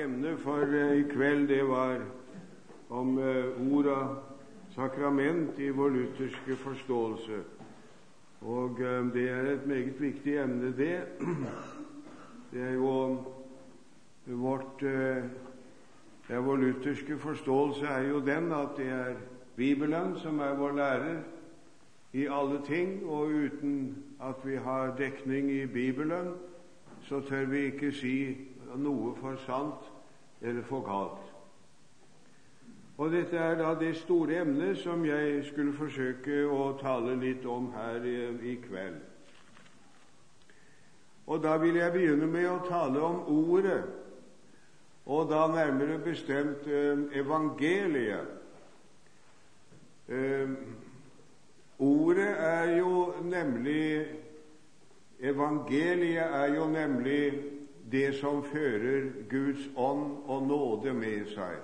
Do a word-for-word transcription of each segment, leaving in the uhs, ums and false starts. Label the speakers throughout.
Speaker 1: emne for uh, i kveld, det var om uh, ordet sakrament i vår lutherske forståelse. Og uh, det er et meget viktig emne, det. Det er jo vårt uh, ja, vår lutherske forståelse er jo den at det er Bibelen som er vår lærer i alle ting, og uten at vi har dekning i Bibelen, så tør vi ikke si noe for sant eller for galt. Og dette er da det store emnet som jeg skulle forsøke å tale litt om her i, i kveld. Og da vil jeg begynne med å tale om ordet, og da nærmere bestemt eh, evangeliet. Eh, ordet er jo nemlig Evangeliet er jo nemlig det som fører Guds ånd og nåde med seg.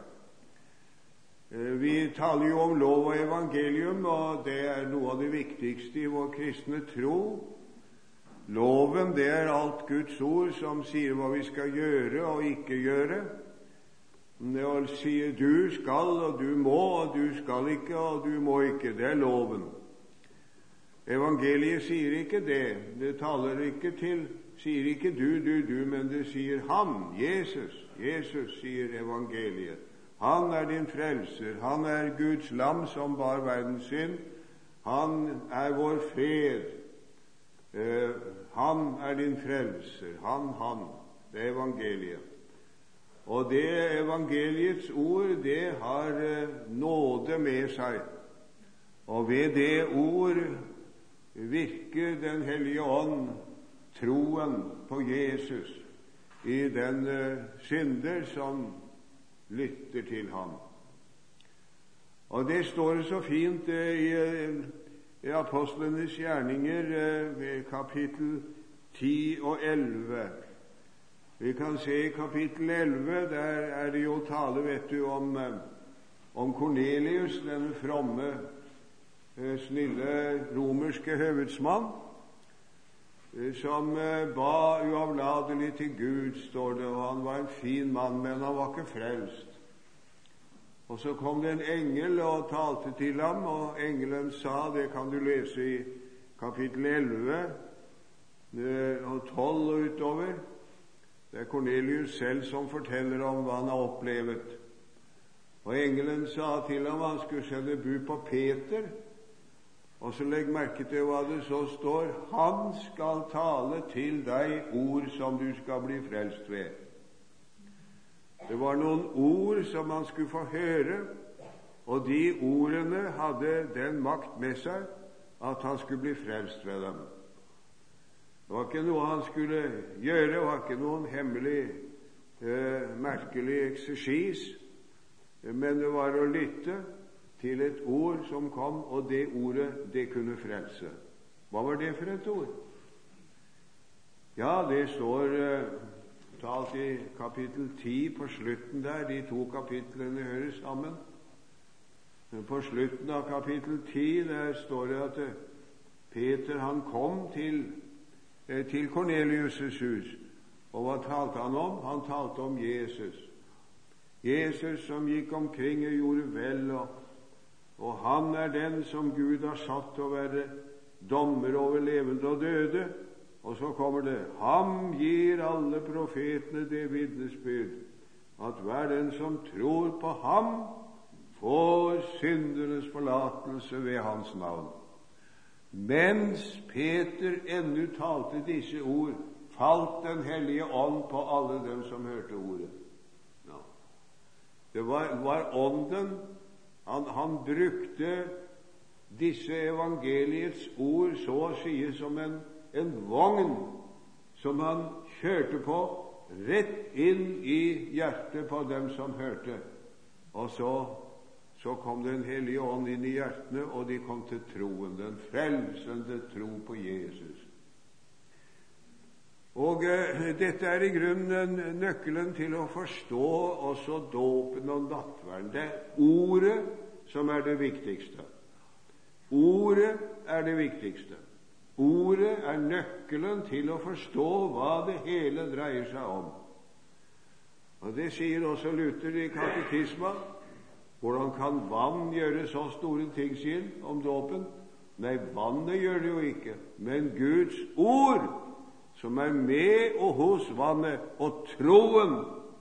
Speaker 1: Vi taler jo om lov og evangelium, og det er noe av det viktigste i vår kristne tro. Loven, det er alt Guds ord som sier hva vi skal gjøre og ikke gjøre. Det sier du skal, og du må, og du skal ikke, og du må ikke. Det er loven. Evangeliet sier ikke det. Det taler ikke til, sier ikke du, du, du, men det sier han, Jesus. Jesus sier evangeliet. Han er din frelser. Han er Guds lam som bar verdens synd. Han er vår fred. Eh, han er din frelser. Han, han. Det er evangeliet. Og det evangeliets ord, det har eh, nåde med seg. Og ved det ord virker Den hellige ånd troen på Jesus i den uh, synder som lytter til ham. Og det står så fint uh, i, uh, i Apostlenes gjerninger uh, ved kapittel ti og elleve. Vi kan se i kapittel elleve, der er det jo tale, vet du, om, uh, om Kornelius, den fromme snille romerske høvedsmann, som ba uavladelig til Gud, står det, og han var en fin mann, men han var ikke frelst. Og så kom det en engel og talte til ham, og engelen sa, det kan du lese i kapittel elleve og tolv og utover. Det er Kornelius selv som forteller om hva han har opplevet. Og engelen sa til ham, han skulle sende bud på Peter. Og så legg merke til hva det så står. Han skal tale til deg ord som du skal bli frelst ved. Det var noen ord som han skulle få høre, og de ordene hadde den makt med seg at han skulle bli frelst ved dem. Det var ikke noe han skulle gjøre, det var ikke noen hemmelig, eh, merkelig eksersis, men det var å lytte til et ord som kom, og det ordet, det kunne frelse. Hva var det for et ord? Ja, det står uh, talt i kapittel ti på slutten der. De to kapitlene hører sammen. Men på slutten av kapittel ti, der står det at uh, Peter, han kom til, uh, til Kornelius' hus. Og hva talte han om? Han talte om Jesus. Jesus som gikk omkring og gjorde vel, og Og han er den som Gud har satt til å være dommer over levende og døde. Og så kommer det, ham gir alle profetene det vitnesbyrd, at hver den som tror på ham, får syndernes forlatelse ved hans navn. Mens Peter ennå talte disse ord, falt Den hellige ånd på alle dem som hørte ordet. Ja. Det var, var ånden. Han, han brukte disse evangeliets ord så å si som en, en vogn som han kjørte på rett inn i hjertet på dem som hørte. Og så, så kom Den hellige ånd inn i hjertene, og de kom til troen, den frelsende tro på Jesus. Og uh, dette er i grunnen nøkkelen til å forstå også dåpen og nattverden. Det er ordet som er det viktigste. Ordet er det viktigste. Ordet er nøkkelen til å forstå hva det hele dreier seg om. Og det sier også Luther i katekisma. Hvordan kan vann gjøre så store ting, sier han, om dåpen? Nei, vannet gjør det jo ikke, men Guds ord, som er med og hos vannet, og troen,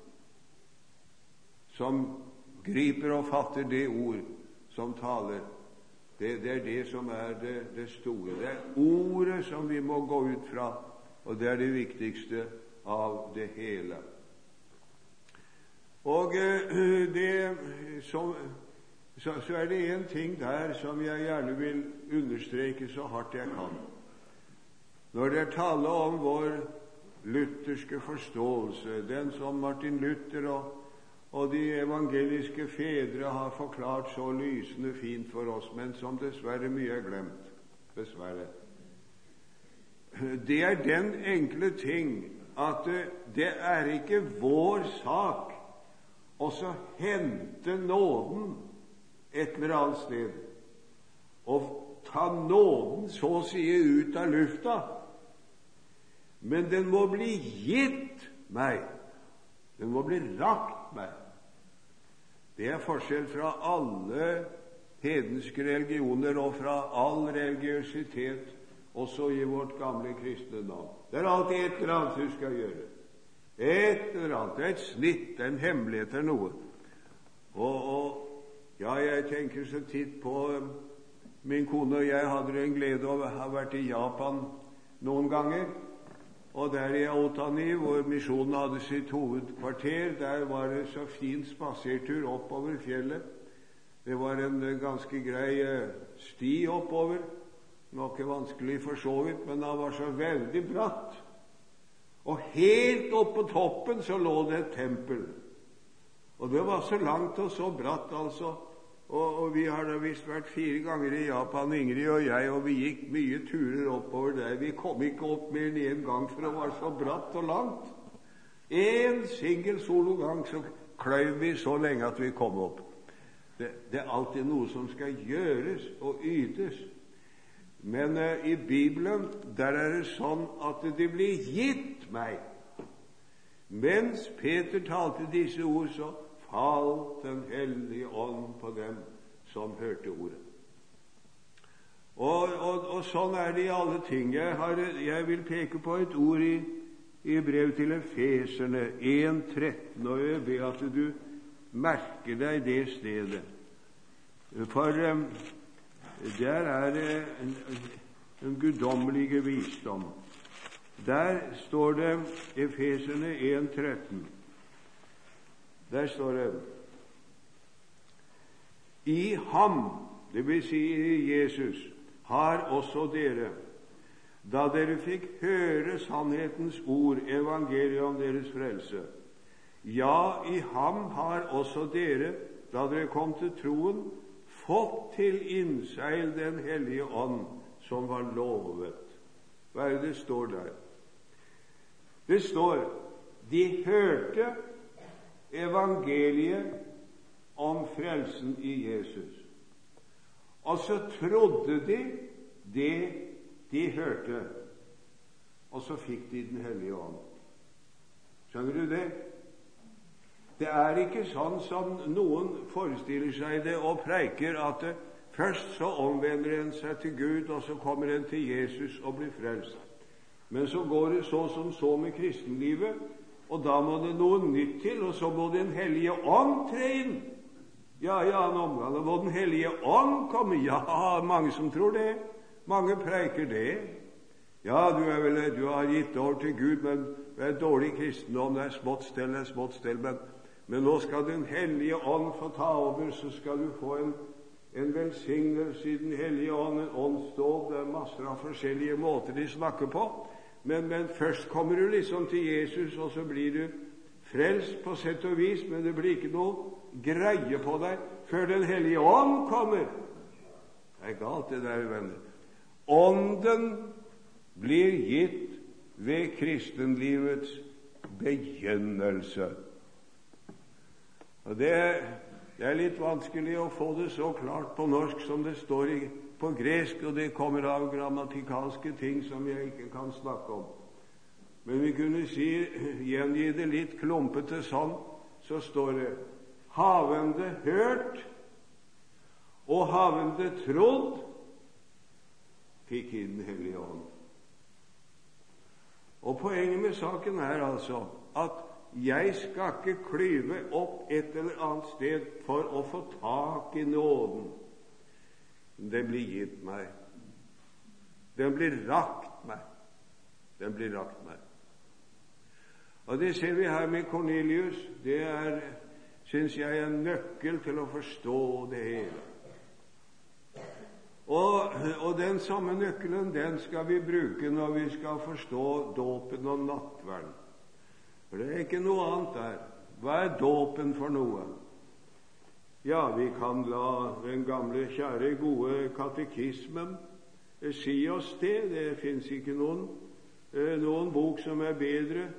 Speaker 1: som griper og fatter det ord som taler. Det, det er det som er det, det store. Det er ordet som vi må gå ut fra, og det er det viktigste av det hele. Og det, så, så, så er det en ting der som jeg gjerne vil understreke så hardt jeg kan. Når det er tale om vår lutherske forståelse, den som Martin Luther og, og de evangeliske fedre har forklart så lysende fint for oss, men som dessverre mye er glemt, dessverre. Det er den enkle ting at det er ikke vår sak og så hente nåden et eller annet sted, og ta nåden så å si ut av lufta, men den må bli gitt meg, den må bli rakt meg. Det er forskjell fra alle hedenske religioner og fra all religiøsitet, også i vårt gamle kristne navn. Det er alltid et eller annet du skal gjøre. Et eller annet, et snitt, en hemmelighet eller noe. Og, og ja, jeg tenker så titt på um, min kone og jeg hadde en glede av å ha vært i Japan noen ganger, og der i Otani, hvor misjonen hadde sitt hovedkvarter, der var det så fin spasertur oppover fjellet. Det var en uh, ganske grei uh, sti oppover, noe vanskelig for så vidt, men det var så veldig bratt. Og helt opp på toppen så lå det et tempel. Og det var så langt og så bratt, altså. Og, og vi har da visst vært fire ganger i Japan, Ingrid og jeg, og vi gikk mye turer oppover der. Vi kom ikke opp mer enn en gang, for det var så bratt og langt. En singel solo gang så kløyv vi så lenge at vi kom opp. Det, det er alltid noe som skal gjøres og ytes. Men uh, i Bibelen, der er det sånn at det blir gitt meg. Mens Peter talte disse ord, så falt den hellige ånd på dem som hørte ordet. Og, og, og sånn er det i alle ting. Jeg, har, jeg vil peke på et ord i, i brev til Efeserne en tretten, og jeg ber at du merker deg det stedet. For um, der er det en, en guddommelige visdom. Der står det Efeserne en tretten. Der står det: I ham, det vil si i Jesus, har også dere, da dere fikk høre sannhetens ord, evangeliet om deres frelse. Ja, i ham har også dere, da dere kom til troen, fått til innseil den hellige ånd som var lovet. Hva er det det står der? Det står, de hørte evangeliet om frelsen i Jesus. Og så trodde de det de hørte, og så fikk de den hellige ånd. Skjønner du det? Det er ikke sånn som noen forestiller seg det og preiker, at det, først så omvender en seg til Gud, og så kommer en til Jesus og blir frelst. Men så går det så som så med kristenlivet, og da må det noe nytt til, og så må Den hellige ånd tre inn. Ja, ja, en omgang, og må Den hellige ånd komme. Ja, mange som tror det. Mange preiker det. Ja, du, er vel, du har gitt over til Gud, men du er dårlig kristendom, det er smått stell, det er smått stell, men Men nå skal Den hellige ånd få ta over, så skal du få en, en velsignelse i Den hellige ånd, en åndsdåp. Det er masser av forskjellige måter de snakker på. Men, men først kommer du liksom til Jesus, og så blir du frelst på sett og vis, men det blir ikke noe greie på deg før Den hellige ånd kommer. Det er galt det der, venner. Ånden blir gitt ved kristenlivets begynnelse. Og det, det er litt vanskelig å få det så klart på norsk som det står i, på gresk, og det kommer av grammatikalske ting som jeg ikke kan snakke om. Men vi kunne si, gjengi det litt klumpete sånn, så står det havende hørt og havende trodd fikk i Den hellige ånd. Og poenget med saken er altså at jeg skal ikke klyve opp et eller annet sted for å få tak i nåden. Den blir gitt meg. Den blir rakt meg. Den blir rakt meg. Og det ser vi her med Kornelius. Det er, synes jeg, en nøkkel til å forstå det hele. Og, og den samme nøkkelen, den skal vi bruke når vi skal forstå dåpen og nattverden. For det er ikke noe annet der. Hva er dåpen for noe? Ja, vi kan la den gamle, kjære, gode katekismen si oss det. Det finnes ikke noen, noen bok som er bedre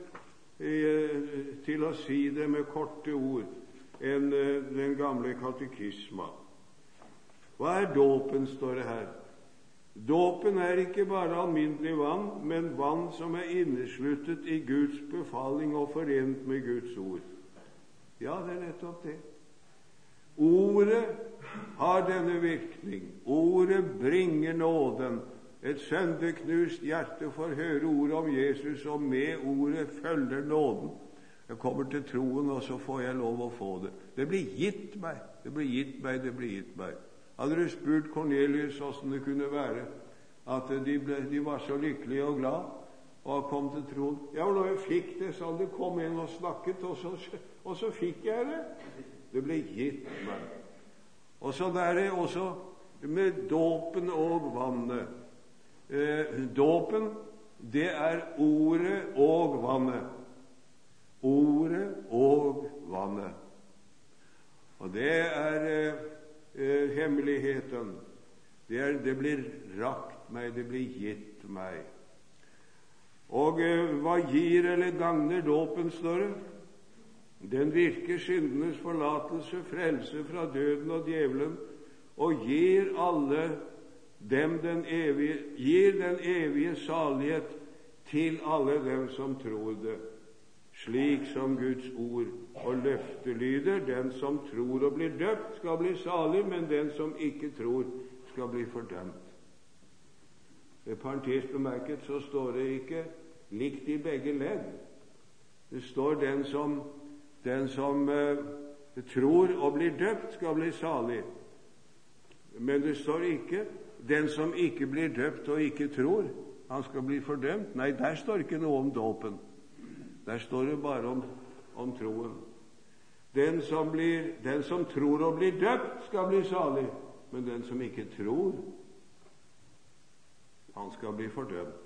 Speaker 1: til å si det med korte ord enn den gamle katekisma. Hva er dåpen, står det her? Dåpen er ikke bare alminnelig vann, men vann som er innesluttet i Guds befaling og forent med Guds ord. Ja, det er nettopp det. Ordet har denne virkning. Ordet bringer nåden. Et sønderknust hjerte får høre ordet om Jesus, og med ordet følger nåden. Jeg kommer til troen, og så får jeg lov å få det. Det blir gitt meg, det blir gitt meg, det blir gitt meg. Hadde du spurt Kornelius hvordan det kunne være at de, ble, de var så lykkelige og glad og kom til troen? Ja, og når jeg fikk det, så hadde det kom en og snakket, og så, og så fikk jeg det. Det ble gitt meg. Og så er det også med dåpen og vannet. Eh, dåpen, det er ordet og vannet. Ordet og vannet. Og det er eh, Eh, hemmeligheten. Det, er, det blir rakt meg, det blir gitt meg. Og eh, hva gir eller gagner dåpen, står det? Den virker syndenes forlatelse, frelse fra døden og djevelen, og gir alle dem den evige, gir den evige salighet til alle dem som tror det. Slik som Guds ord og løfte lyder, den som tror og blir døpt, skal bli salig, men den som ikke tror, skal bli fordømt. Ved parentes bemerket så står det ikke likt i begge ledd. Det står den som, den som eh, tror og blir døpt, skal bli salig. Men det står ikke den som ikke blir døpt og ikke tror, han skal bli fordømt. Nei, der står ikke noe om dåpen. Der står det bare om, om troen. Den som, blir, den som tror og blir døpt, skal bli salig, men den som ikke tror, han skal bli fordømt.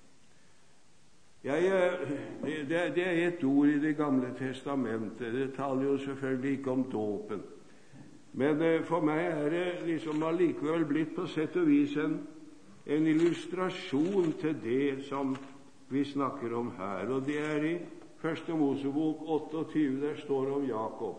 Speaker 1: Jeg, det, det er et ord i Det gamle testamentet. Det taler jo selvfølgelig ikke om dåpen. Men for meg er det liksom allikevel blitt på sett og vis en, en illustrasjon til det som vi snakker om her. Og det er i Første Mosebok otteogtyve, der står om Jakob.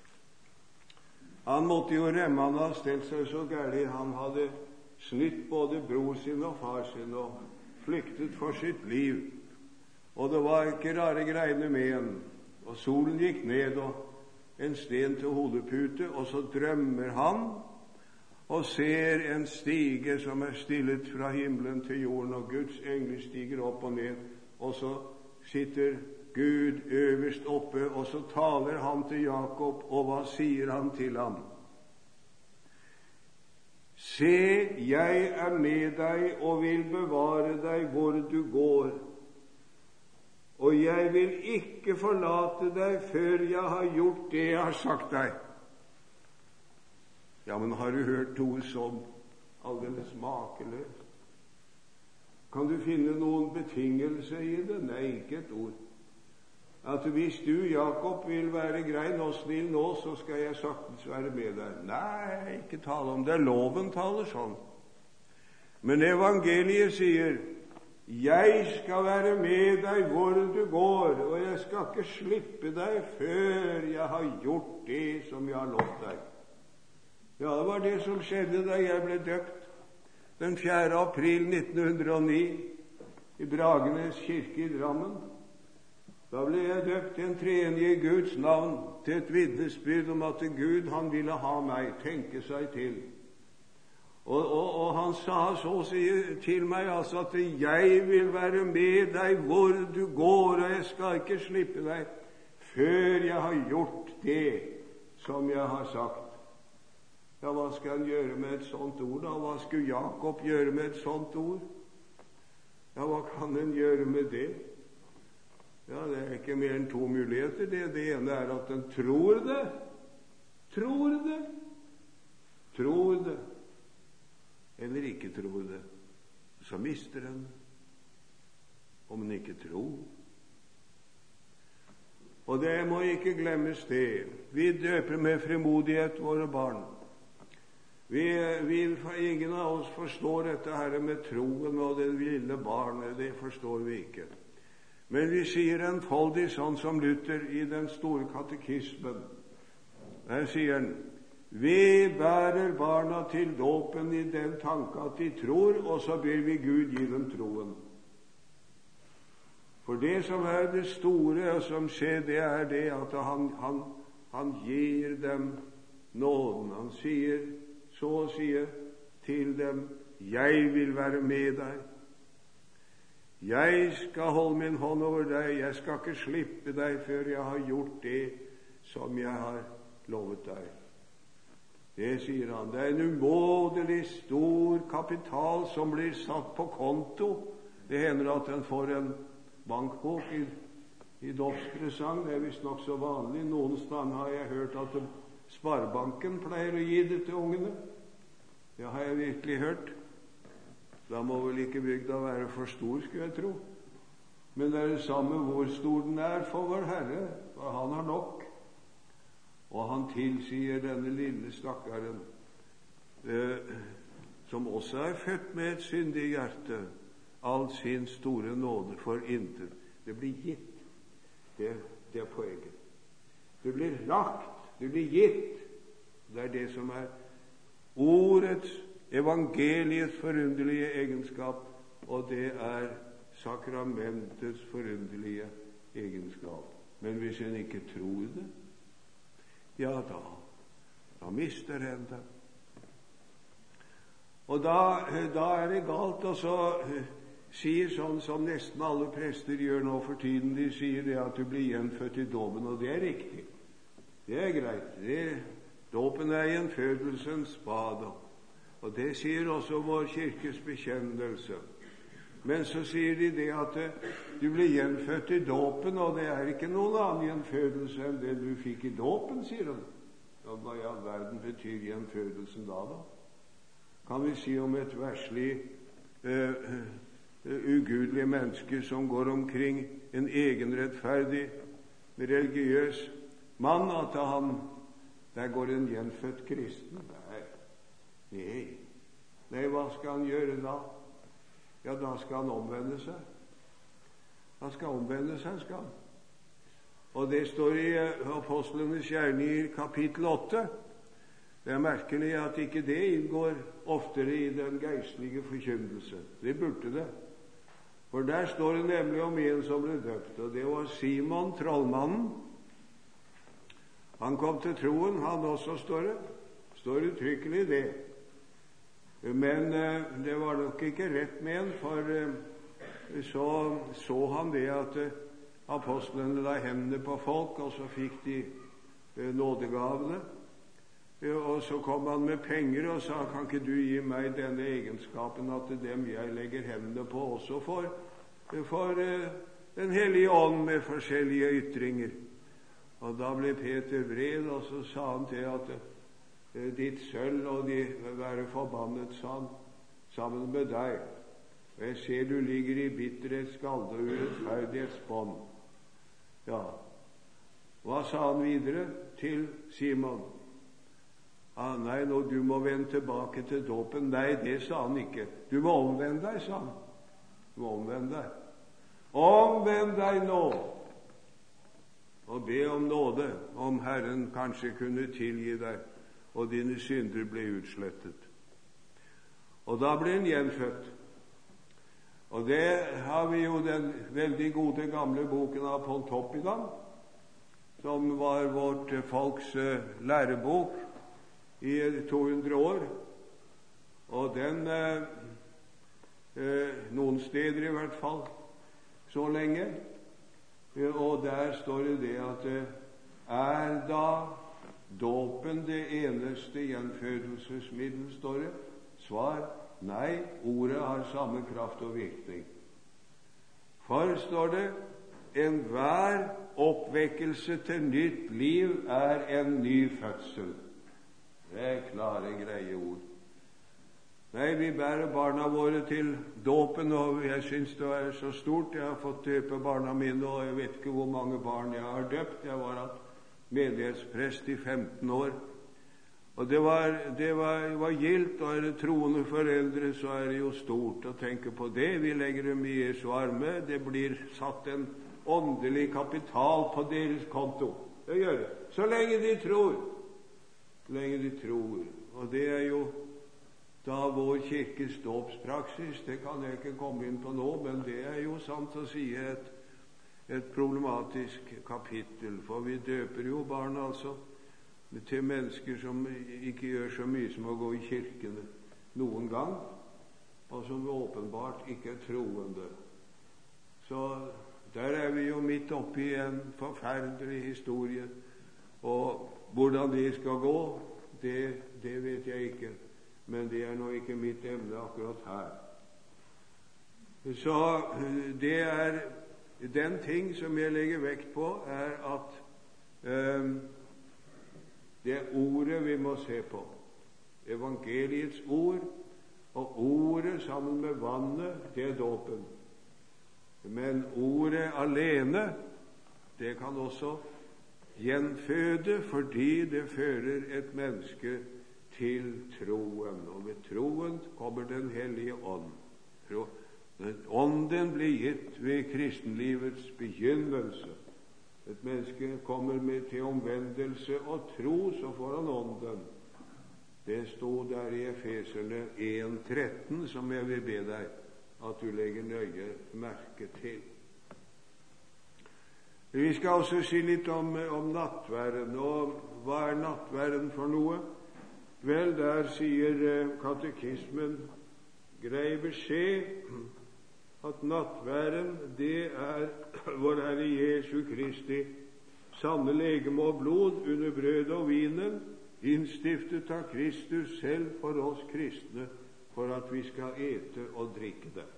Speaker 1: Han måtte jo remme, han hadde stelt seg så gærlig. Han hadde snytt både bror sin og far sin og flyktet for sitt liv. Og det var ikke rare greiene med en. Og solen gikk ned, og en sten til hodepute, og så drømmer han og ser en stige som er stillet fra himmelen til jorden, og Guds engler stiger opp og ned, og så sitter Gud øverst oppe, og så taler han til Jakob, og hva sier han til ham? Se, jeg er med deg og vil bevare deg hvor du går, og jeg vil ikke forlate deg før jeg har gjort det jeg har sagt deg. Ja, men har du hørt noe som aldeles makeløst? Kan du finne noen betingelse i det? Nei, ikke et ord. At hvis du, Jakob, vil være grei og snill nå, så skal jeg saktens være med deg. Nei, ikke tale om det. Loven taler sånn. Men evangeliet sier, jeg skal være med deg hvor du går, og jeg skal ikke slippe deg før jeg har gjort det som jeg har lovt deg. Ja, det var det som skjedde da jeg ble døpt den fjerde april nitten hundre og ni i Bragernes kirke i Drammen. Da ble jeg døpt i en treenige Guds navn til et vitnesbyrd om at Gud, han ville ha meg, tenke seg til. Og, og, og han sa så å si til meg altså at jeg vil være med deg hvor du går, og jeg skal ikke slippe deg før jeg har gjort det som jeg har sagt. Ja, hva skal han gjøre med et sånt ord da? Hva skulle Jakob gjøre med et sånt ord? Ja, hva kan han gjøre med det? Ja, det er ikke mer enn to muligheter. Det, det ene er at han tror det. Tror det. Tror det. Eller ikke tror det. Så mister han om han ikke tror. Og det må ikke glemmes det. Vi døper med frimodighet våre barn. Vi, vi, ingen av oss forstår dette her med troen og det lille barnet. Det forstår vi ikke. Men vi sier enfoldig, sånn som Luther i den store katekismen. Der sier han: vi bærer barna til dåpen i den tanke at de tror, og så ber vi Gud gi dem troen. For det som er det store og som skjer, det er det at han, han, han gir dem nåden. Han sier, så å si, til dem: jeg vil være med deg. Jeg skal holde min hånd over deg. Jeg skal ikke slippe deg før jeg har gjort det som jeg har lovet deg. Det sier han. Det er en umådelig stor kapital som blir satt på konto. Det hender at en får en bankbok i, i dåpspresang. Det er visst nok så vanlig. Noen steder har jeg hørt at Sparebanken pleier å gi det til ungene. Det har jeg virkelig hørt. Da må vel ikke bygda være for stor, skulle jeg tro. Men det er det samme hvor stor den er for vår Herre, for han har nok. Og han tilsier denne lille stakkaren, eh, som også er født med et syndig hjerte, all sin store nåde for intet. Det blir gitt. Det, det er poenget. Det blir lagt. Det blir gitt. Det er det som er ordets, evangeliets forunderlige egenskap, og det er sakramentets forunderlige egenskap. Men hvis en ikke tror det, ja da, da mister en det. Og da, da er det galt å så sier sånn som nesten alle prester gjør nå for tiden. De sier det at du blir gjenfødt i dåpen, og det er riktig. Det er greit. Det, dåpen er gjenfødelsens bad. Og det sier også vår kirkes bekjennelse. Men så sier de det at du blir gjenfødt i dåpen, og det er ikke noen annen gjenfødelse enn det du fikk i dåpen, sier de. Ja, hva i all verden betyr gjenfødelsen da, da? Kan vi si om et verslig, uh, uh, ugudelig menneske som går omkring en egenrettferdig, religiøs mann, at han, der går en gjenfødt kristen? Nei. Nei. Nei, hva skal han gjøre da? Ja, da skal han omvende seg. Han skal omvende seg, skal han. Og det står i Apostlenes gjerninger kapittel åtte. Det er merkelig at ikke det inngår oftere i den geistlige forkynnelse. Det burde det. For der står det nemlig om en som ble døpt, og det var Simon, trollmannen. Han kom til troen, han også, står det. Står uttrykkelig det. Men eh, det var nok ikke rett med en, for eh, så så han det at eh, apostlene la hendene på folk, og så fikk de eh, nådegavene. Eh, og så kom han med penger og sa: kan ikke du gi meg denne egenskapen at dem jeg legger hendene på, også får, får eh, den hellige ånd med forskjellige ytringer? Og da ble Peter vred, og så sa han til at ditt sølv og de være forbannet, sa han, sammen med deg. Og jeg ser du ligger i bitterhet, skalde og urettferdighetsbånd. Ja, hva sa han videre til Simon? Ah, nei, nå du må vende tilbake til dåpen. Nei, det sa han ikke. Du må omvende deg, sa han. Du må omvende deg. Omvend deg nå, og be om nåde, om Herren kanskje kunne tilgi deg, og dine synder ble utslettet. Og da ble han gjenfødt. Og det har vi jo den veldig gode gamle boken av Pontoppidan, som var vårt folks uh, lærebok i to hundre år. Og den, uh, uh, noen steder i hvert fall, så lenge. Uh, og der står det det at uh, er da dåpen det eneste gjenfødelsesmiddel, står det? Svar: nei, ordet har samme kraft og virkning. For, står det, enhver oppvekkelse til nytt liv er en ny fødsel. Det er klare, greie ord. Nei, vi bærer barna våre til dåpen, og jeg synes det er så stort. Jeg har fått døpe barna mine, og jeg vet ikke hvor mange barn jeg har døpt. Jeg var menighetsprest i femten år. Og det var, det var, var gildt, og er det troende foreldre, så er det jo stort å tenke på det. Vi legger dem i Jesu arme. Det blir satt en åndelig kapital på deres konto. Det gjør det. Så lenge de tror. Så lenge de tror. Og det er jo da vår kirkes dåpspraksis. Det kan jeg ikke komme inn på nå, men det er jo sant å si et, et problematisk kapittel. For vi døper jo barn, altså, til mennesker som ikke gjør så mye som å gå i kirkene noen gang, og som åpenbart ikke er troende. Så der er vi jo midt oppe i en forferdelig historie, og hvordan det skal gå, det, det vet jeg ikke, men det er nå ikke mitt emne akkurat her. Så det er den ting som jeg legger vekt på, er at um, det er ordet vi må se på. Evangeliets ord, og ordet sammen med vannet, det er dåpen. Men ordet alene, det kan også gjenføde, fordi det fører et menneske til troen. Og ved troen kommer Den hellige ånd. Ånden blir gitt ved kristenlivets begynnelse. Et menneske kommer med til omvendelse og tro, så får han ånden. Det stod der i Efeserne en tretten, som jeg vil be deg at du legger nøye merke til. Vi skal også si litt om, om nattværen. Og hva er nattværen for noe? Vel, der sier katekismen grei beskjed at nattværen, det er vår Herre Jesu Kristi sanne legeme og blod under brødet og vinen, innstiftet av Kristus selv for oss kristne, for at vi skal ete og drikke det.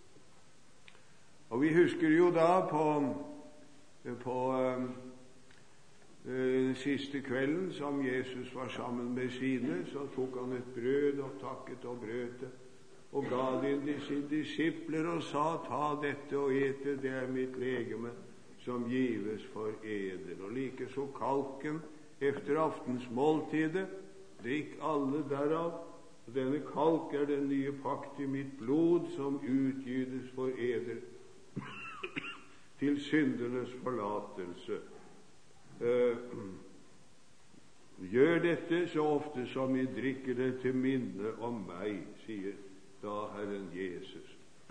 Speaker 1: Og vi husker jo da på, på øh, øh, siste kvelden som Jesus var sammen med sine, så tok han et brød og takket og brøt det, og ga det til sine disipler og sa: ta dette og ete, det er mitt legeme som gives for eder. Og like så kalken efter aftens måltide, drikk alle derav, og denne kalk er den nye pakt i mitt blod, som utgytes for eder til syndernes forlatelse. Uh, gjør dette så ofte som I drikker det til minne om meg, sier da Herren Jesus.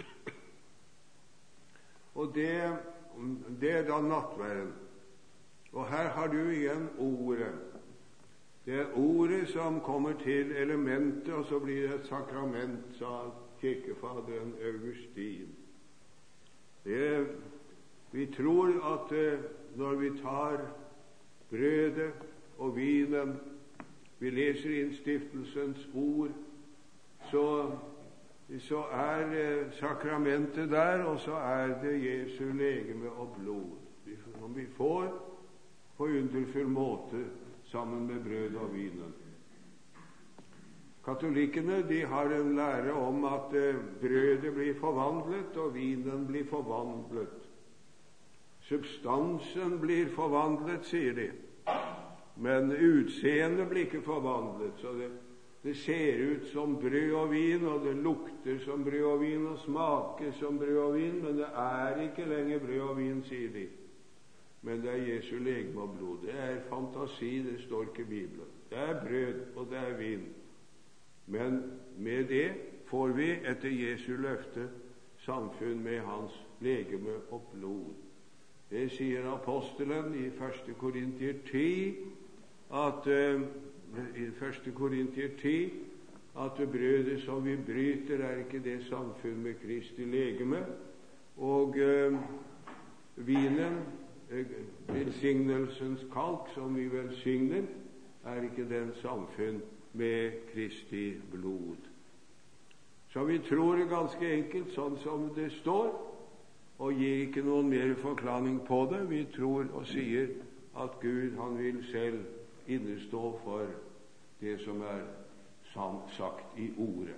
Speaker 1: Og det, det er da nattværen. Og her har du igjen ordet. Det er ordet som kommer til elementet, og så blir det et sakrament, sa kirkefaderen Augustin. Det er, vi tror at eh, når vi tar brødet og vinen, vi leser innstiftelsens ord, så så er eh, sakramentet der, og så er det Jesu legeme og blod, som vi får på underfull måte sammen med brød og vinen. Katolikkene, de har en lære om at eh, brødet blir forvandlet, og vinen blir forvandlet. Substansen blir forvandlet, sier de, men utseendet blir ikke forvandlet, så det Det ser ut som brød og vin, og det lukter som brød og vin, og smaker som brød og vin, men det er ikke lenger brød og vin, sier de. Men det er Jesu legeme og blod. Det er fantasi, det står ikke i Bibelen. Det er brød, og det er vin. Men med det får vi, etter Jesu løfte, samfunn med hans legeme og blod. Det sier apostelen i første Korintier ti, at uh, i første Korintier ti, at brødet som vi bryter, er ikke det samfunn med Kristi legeme, og uh, vinen, uh, velsignelsens kalk som vi velsigner, er ikke den samfunn med Kristi blod. Så vi tror det ganske enkelt, sånn som det står, og gir ikke noen mer forklaring på det. Vi tror og sier at Gud, han vil selv innestå for det som er sagt i ordet.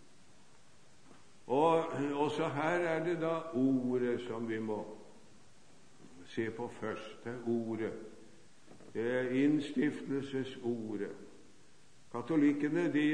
Speaker 1: Og også her er det da ordet som vi må se på først. Det er ordet. Det er innstiftelsesordet. Katolikkene, de,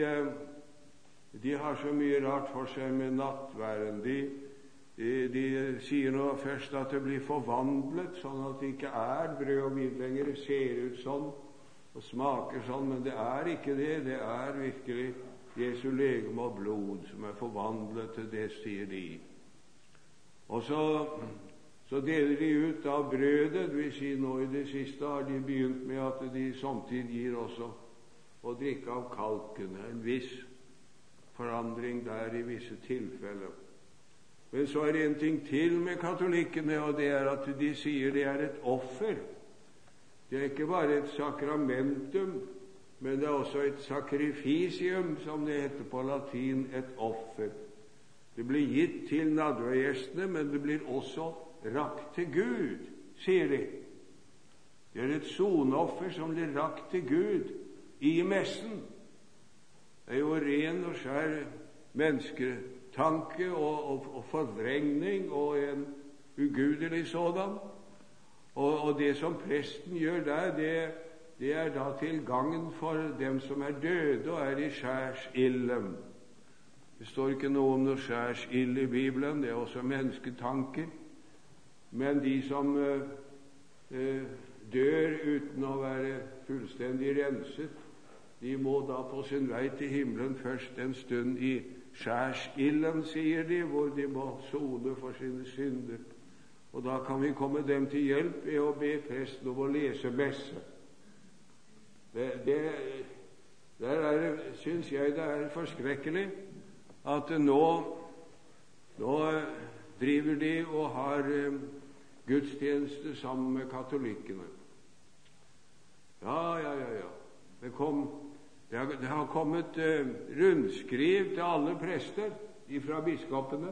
Speaker 1: de har så mye rart for seg med nattværen. De, de, de sier nå først at det blir forvandlet, sånn at det ikke er brød og vin lenger. Det ser ut sånn og smaker sånn, men det er ikke det. Det er virkelig Jesu legeme og blod som er forvandlet til det, sier de. Og så, så deler de ut av brødet. Det vil si, nå i det siste har de begynt med at de samtidig gir også å drikke av kalken. En viss forandring der i visse tilfeller. Men så er det en ting til med katolikkene, og det er at de sier det er et offer. Det er ikke bare et sakramentum, men det er også et sakrifisium, som det heter på latin, et offer. Det blir gitt til nadvergjestene, men det blir også rakt til Gud, sier de. Det er et sonoffer som blir rakt til Gud i messen. Det er jo ren og skjær mennesketanke og, og, og forvrengning og en ugudelig sådan. Og, og det som presten gjør der, det, det er da til gangen for dem som er døde og er i skjærsilden. Det står ikke noe om noe skjærsild i Bibelen, det er også mennesketanker. Men de som uh, uh, dør uten å være fullstendig renset, de må da på sin vei til himmelen først en stund i skjærsilden, sier de, hvor de må sone for sine synder. Og da kan vi komme dem til hjelp ved å be presten om å lese messe. Det, det, der er, synes jeg det er forskrekkelig at nå, nå driver de og har um, gudstjeneste sammen med katolikkene. Ja, ja, ja, ja. Det, kom, det, har, det har kommet uh, rundskriv til alle prester fra biskopene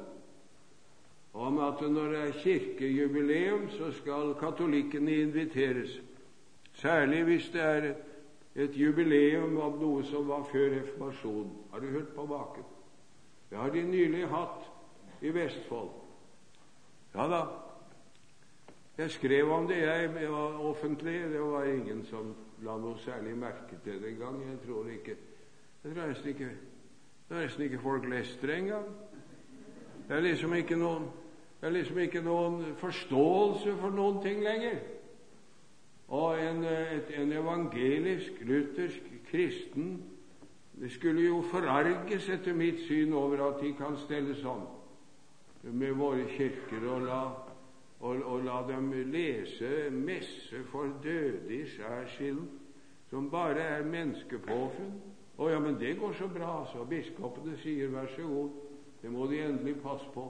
Speaker 1: om at når det er kirkejubileum, så skal katolikkene inviteres. Særlig hvis det er et, et jubileum av noe som var før reformasjonen. Har du hørt på maken? Det har de nylig hatt i Vestfold. Ja da. Jeg skrev om det, jeg, jeg var offentlig. Det var ingen som la noe særlig merke til det en gang. Jeg tror ikke det er nesten ikke, det er nesten ikke folk leste det en gang. Det er liksom ikke noen, det er liksom ikke noen forståelse for noen ting lenger. Og en, et, en evangelisk, luthersk kristen, det skulle jo forarges etter mitt syn over at de kan stelle sånn med våre kirker og la Og, og la dem lese messe for døde i skjærsilden, som bare er menneskepåfunn. Å ja, men det går så bra, så biskopene sier vær så god, det må de endelig passe på.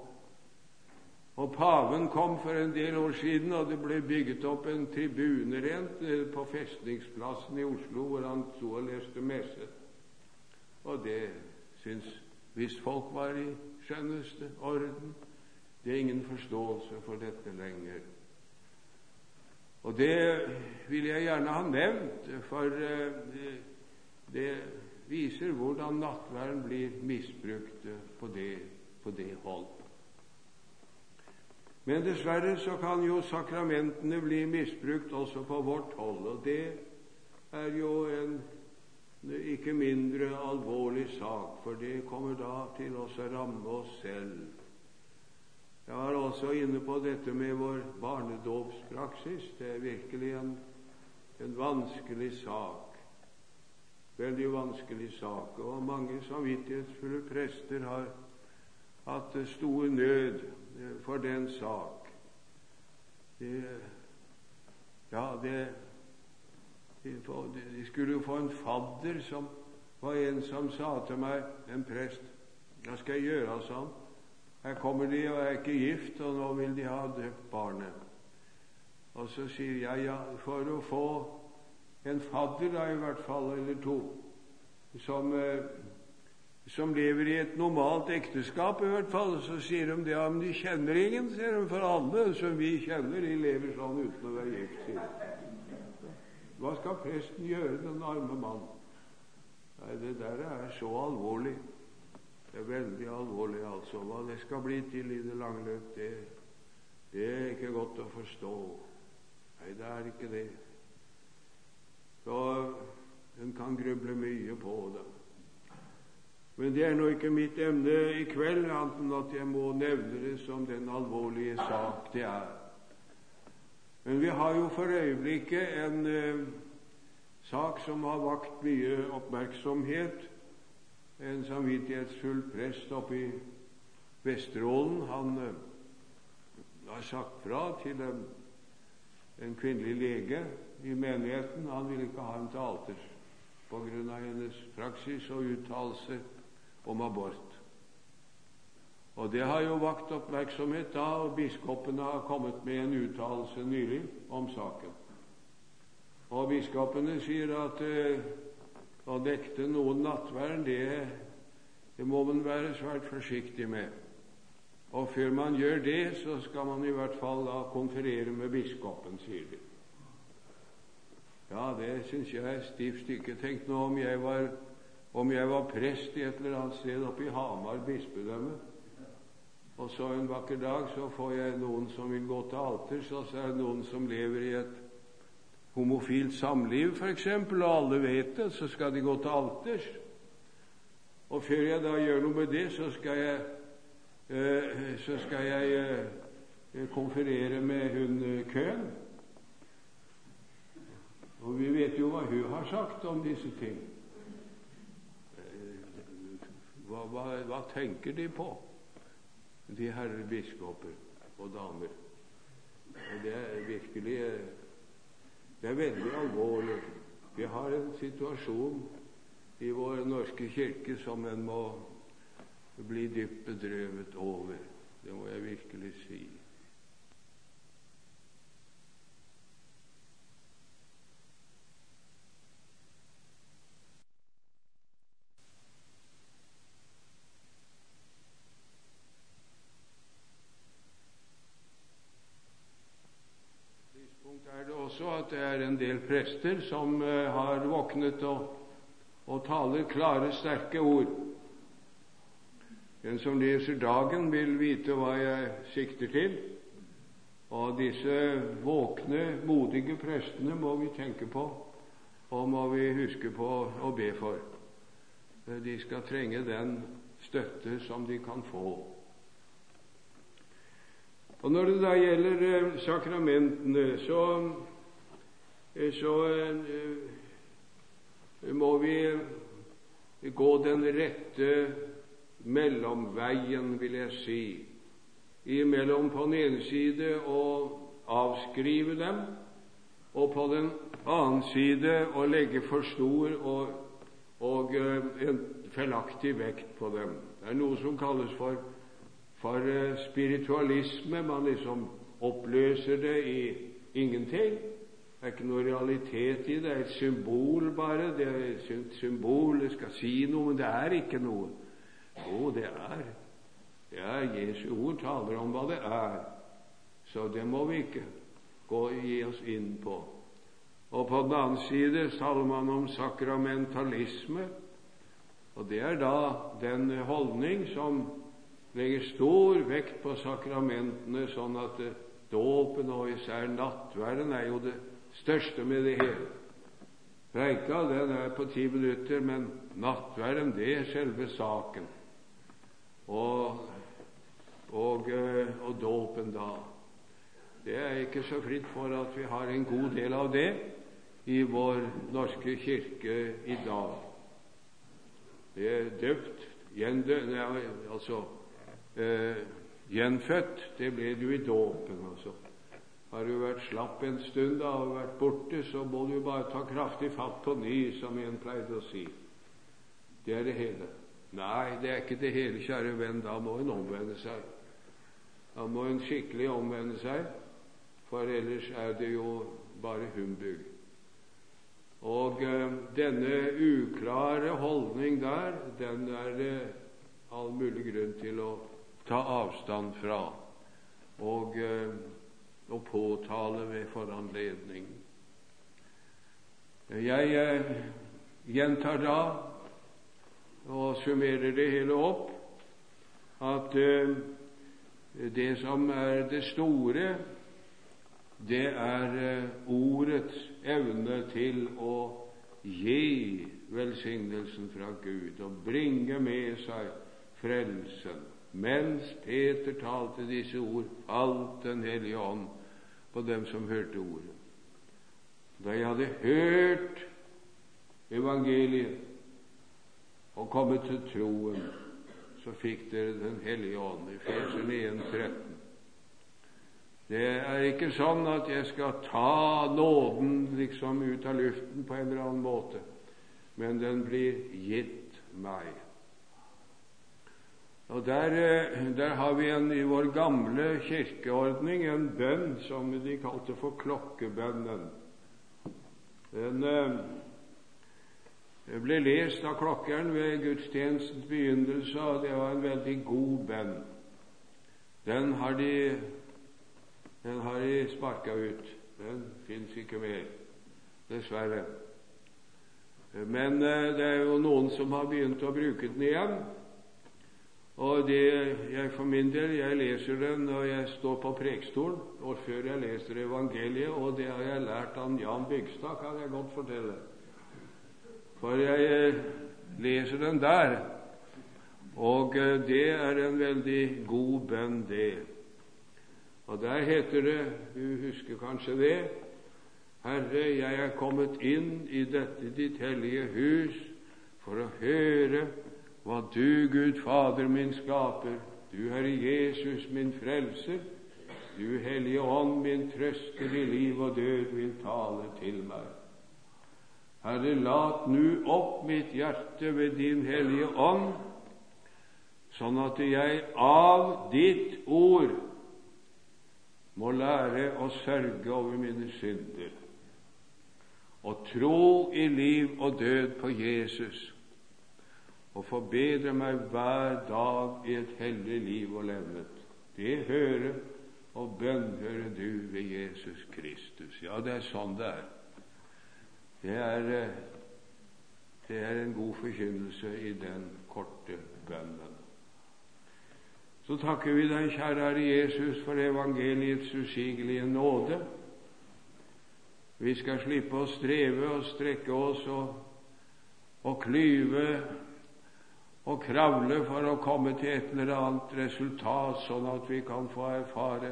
Speaker 1: Og paven kom for en del år siden, og det ble bygget opp en tribune rent på Festningsplassen i Oslo, hvor han så og leste messe. Og det syns hvis folk var i skjønneste orden. Det er ingen forståelse for dette lenger. Og det vil jeg gjerne ha nevnt, for det, det viser hvordan nattværen blir misbrukt på det, på det hold. Men dessverre så kan jo sakramentene bli misbrukt også på vårt hold, og det er jo en ikke mindre alvorlig sak, for det kommer da til oss å ramme oss selv. Jeg var også inne på dette med vår barnedåpspraksis. Det er virkelig en, en vanskelig sak. Veldig vanskelig sak. Og mange samvittighetsfulle prester har, at det stod nød for den sak. Det, ja, det, de skulle jo få en fadder, som var en som sa til meg, en prest, hva skal jeg gjøre sånn? Her kommer de og er ikke gift, og nå vil de ha døpt barnet. Og så sier jeg, ja, for å få en fadder da, i hvert fall, eller to, som, eh, som lever i et normalt ekteskap, i hvert fall, så sier de det, ja, men de kjenner ingen, sier de, for alle som vi kjenner, de lever sånn uten å være gift, sier de. Hva skal presten gjøre, den arme mann? Nei, det der er så alvorlig. Det er veldig alvorlig, altså. Hva det skal bli til i det lange løp, det, det er ikke godt å forstå. Nei, det er ikke det. Så en kan gruble mye på det. Men det er nå ikke mitt emne i kveld, annet enn at jeg må nevne det som den alvorlige sak det er. Men vi har jo for øyeblikket en eh, sak som har vakt mye oppmerksomhet. En samvittighetsfull prest oppe i Vesterålen, han eh, har sagt fra til en, en kvinnelig lege i menigheten. Han ville ikke ha henne til alters på grunn av hennes praksis og uttalelser om abort. Og det har jo vakt oppmerksomhet da, og biskopene har kommet med en uttalelse nylig om saken. Og biskopene sier at eh, å nekte noen nattverden, det, det må man være svært forsiktig med. Og før man gjør det, så skal man i hvert fall da konferere med biskopen, sier de. Ja, det synes jeg er stivt stykke. Tenk nå om jeg var, om jeg var prest i et eller annet sted oppe i Hamar bispedømme, og så en vakker dag så får jeg noen som vil gå til alters, og så er det noen som lever i et homofilt samliv, for eksempel, og alle vet det, så skal de gå til alters. Og før jeg da gjør noe med det, så skal jeg, eh, så skal jeg eh, konferere med hun Køhn. Og vi vet jo hva hun har sagt om disse ting. Hva, hva, hva tenker de på, de herrer biskoper og damer? Og det er virkelig det er veldig alvorlig. Vi har en situasjon i vår norske kirke som en må bli dypt bedrøvet over. Det må jeg virkelig si. Er det også at det er en del prester som uh, har våknet og, og taler klare, sterke ord. Den som leser Dagen, vil vite hva jeg sikter til. Og disse våkne, modige prestene må vi tenke på, og må vi huske på å be for. De skal trenge den støtte som de kan få. Og når det da gjelder eh, sakramentene, så, eh, så eh, må vi gå den rette mellomveien, vil jeg si, imellom på den ene side å avskrive dem, og på den annen side å legge for stor og, og eh, en feilaktig vekt på dem. Det er noe som kalles for For spiritualisme. Man liksom oppløser det i ingenting. Det er ikke noe realitet i det. Det er et symbol bare. Det er et symbol, det skal si noe, men det er ikke noe. Jo, det er. Det er Jesu ord taler om hva det er. Så det må vi ikke gå og gi oss inn på. Og på den annen side taler man om sakramentalisme. Og det er da den holdning som legger stor vekt på sakramentene, sånn at dåpen og især nattverden er jo det største med det hele. Preika, den er på ti minutter, men nattverden, det er selve saken. Og, og, og dåpen da. Det er ikke så fritt for at vi har en god del av det i vår norske kirke i dag. Det er døpt, gjendøpt, altså eh, gjenfødt, det ble du i dåpen. Altså. Har du vært slapp en stund da, og vært borte, så må du bare ta kraftig fatt på ny, som en pleide å si. Det er det hele. Nei, det er ikke det hele, kjære venn. Da må en omvende seg. Da må en skikkelig omvende seg, for ellers er det jo bare humbug. Og eh, denne uklare holdning der, den er det all mulig grunn til å ta avstand fra og, eh, og påtale ved foranledning. Jeg eh, gjentar da og summerer det hele opp at eh, det som er det store, det er eh, ordets evne til å gi velsignelsen fra Gud og bringe med seg frelsen. Mens Peter talte disse ord, falt Den hellige ånd på dem som hørte ordet. Da jeg hadde hørt evangeliet og kommet til troen, så fikk dere Den hellige ånd. I Efeserne en tretten. Det er ikke sånn at jeg skal ta nåden liksom ut av luften på en eller annen måte, men den blir gitt meg. Og der, der har vi en, i vår gamle kirkeordning en bønn som de kalte for klokkebønnen. Den eh, ble lest av klokkeren ved gudstjenestens begynnelse, og det var en veldig god bønn. Den har de Den har de sparket ut. Den finnes ikke mer, dessverre. Men eh, det er jo noen som har begynt å bruke den igjen. Og det, jeg for min del, jeg leser den når jeg står på prekestolen, og før jeg leser evangeliet, og det har jeg lært av Jan Bygstad, kan jeg godt fortelle. For jeg eh, leser den der, og eh, det er en veldig god bønn, det. Og der heter det, du husker kanskje det, Herre, jeg er kommet inn i dette ditt hellige hus for å høre hva du, Gud Fader min skaper, du Herre Jesus min frelser, du Hellige Ånd min trøster i liv og død vil tale til meg. Herre, lat nu opp mitt hjerte ved din Hellige Ånd, sånn at jeg av ditt ord må lære å sørge over mine synder og tro i liv og død på Jesus og forbedre meg hver dag i et hellig liv og levnet. Det hører og bønnhører du ved Jesus Kristus. Ja, det er sånn det er. Det er, det er en god forkynnelse i den korte bønnen. Så takker vi deg, kjære Herre Jesus, for evangeliets usigelige nåde. Vi skal slippe å streve og strekke oss og, og klyve og kravle for å komme til et eller annet resultat, sånn at vi kan få erfare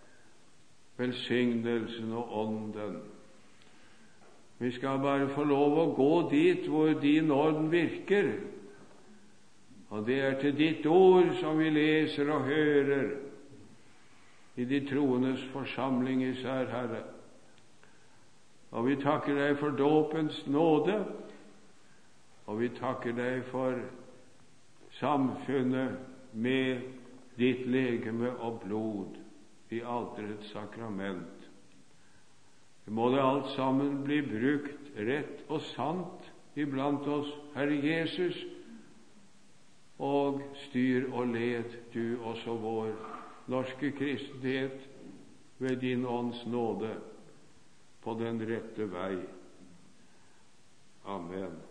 Speaker 1: velsignelsen og ånden. Vi skal bare få lov å gå dit hvor din ånd virker. Og det er til ditt ord som vi leser og hører i de troendes forsamling især, Herre. Og vi takker deg for dåpens nåde, og vi takker deg for samfunnet med ditt legeme og blod i alterets sakrament. Må det alt sammen bli brukt rett og sant iblant oss, Herre Jesus, og styr og led du også vår norske kristenhet ved din ånds nåde på den rette vei. Amen.